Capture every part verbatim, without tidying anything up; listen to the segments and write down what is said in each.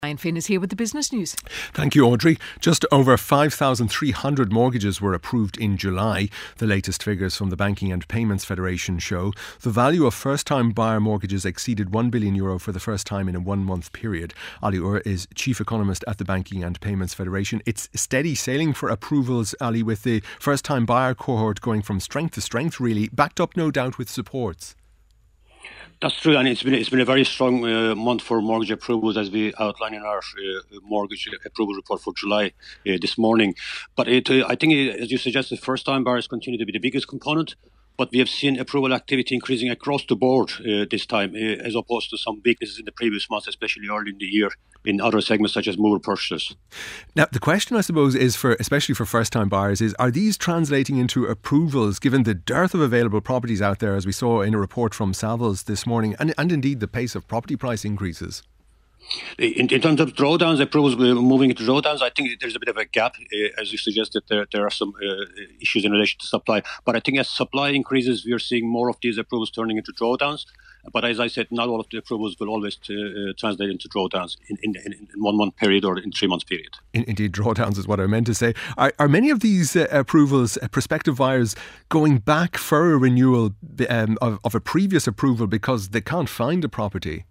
Ryan Finn is here with the business news. Thank you, Audrey. Just over five thousand three hundred mortgages were approved in July. The latest figures from the Banking and Payments Federation show the value of first-time buyer mortgages exceeded one billion euro for the first time in a one-month period. Ali Ur is Chief Economist at the Banking and Payments Federation. It's steady sailing for approvals, Ali, with the first-time buyer cohort going from strength to strength, really, backed up no doubt with supports. That's true, and it's been it's been a very strong uh, month for mortgage approvals, as we outlined in our uh, mortgage approval report for July uh, this morning. But it, uh, I think, uh, as you suggested, first-time buyers continue to be the biggest component. But we have seen approval activity increasing across the board uh, this time, uh, as opposed to some weaknesses in the previous months, especially early in the year in other segments such as mover purchasers. Now, the question, I suppose, is for especially for first-time buyers is: are these translating into approvals, given the dearth of available properties out there, as we saw in a report from Savills this morning, and, and indeed the pace of property price increases? In, in terms of drawdowns, approvals moving into drawdowns, I think there's a bit of a gap. Uh, as you suggested, there, there are some uh, issues in relation to supply. But I think as supply increases, we are seeing more of these approvals turning into drawdowns. But as I said, not all of the approvals will always uh, translate into drawdowns in, in, in one month period or in three months period. In, indeed, drawdowns is what I meant to say. Are, are many of these uh, approvals, uh, prospective buyers, going back for a renewal um, of, of a previous approval because they can't find a property?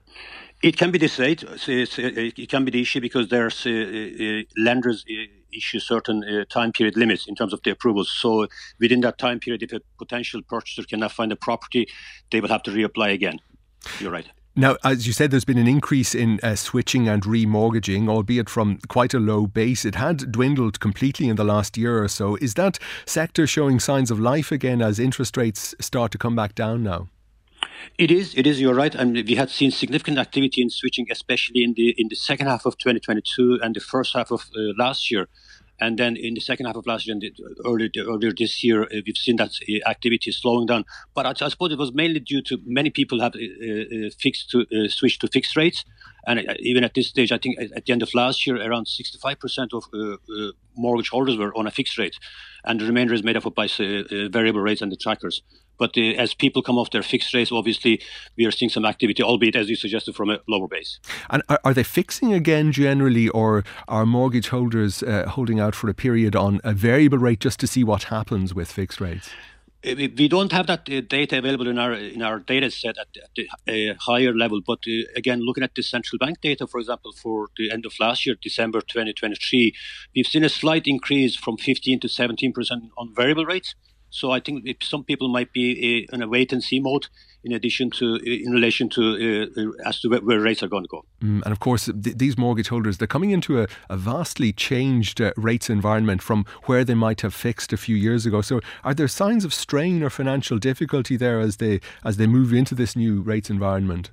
It can be this rate. It can be the issue because there's uh, uh, lenders uh, issue certain uh, time period limits in terms of the approvals. So within that time period, if a potential purchaser cannot find a property, they will have to reapply again. You're right. Now, as you said, there's been an increase in uh, switching and remortgaging, albeit from quite a low base. It had dwindled completely in the last year or so. Is that sector showing signs of life again as interest rates start to come back down now? It is. It is. You're right. And we had seen significant activity in switching, especially in the in the second half of twenty twenty-two and the first half of uh, last year. And then in the second half of last year and the, earlier, earlier this year, uh, we've seen that uh, activity slowing down. But I, I suppose it was mainly due to many people have uh, uh, fixed to uh, switched to fixed rates. And uh, even at this stage, I think at the end of last year, around sixty-five percent of uh, uh, mortgage holders were on a fixed rate. And the remainder is made up by uh, uh, variable rates and the trackers. But uh, as people come off their fixed rates, obviously, we are seeing some activity, albeit, as you suggested, from a lower base. And are, are they fixing again generally, or are mortgage holders uh, holding out for a period on a variable rate just to see what happens with fixed rates? We don't have that uh, data available in our in our data set at, at the uh, higher level. But uh, again, looking at the central bank data, for example, for the end of last year, December twenty twenty-three, we've seen a slight increase from fifteen to seventeen percent on variable rates. So I think some people might be in a wait-and-see mode, in addition to, in relation to, uh, as to where rates are going to go. Mm, and of course, th- these mortgage holders, they're coming into a, a vastly changed uh, rates environment from where they might have fixed a few years ago. So are there signs of strain or financial difficulty there as they as they move into this new rates environment?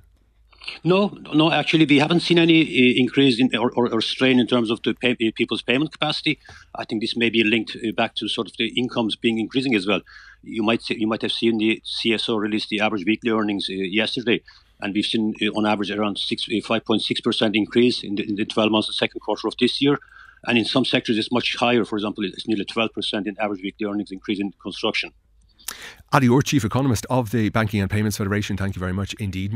No, no. Actually, we haven't seen any uh, increase in or, or, or strain in terms of the pay, people's payment capacity. I think this may be linked uh, back to sort of the incomes being increasing as well. You might see, you might have seen the C S O release the average weekly earnings uh, yesterday, and we've seen uh, on average around six, uh, five point six percent increase in the, in the twelve months, the second quarter of this year. And in some sectors, it's much higher. For example, it's nearly twelve percent in average weekly earnings increase in construction. Ali Ur, Chief Economist of the Banking and Payments Federation, thank you very much indeed.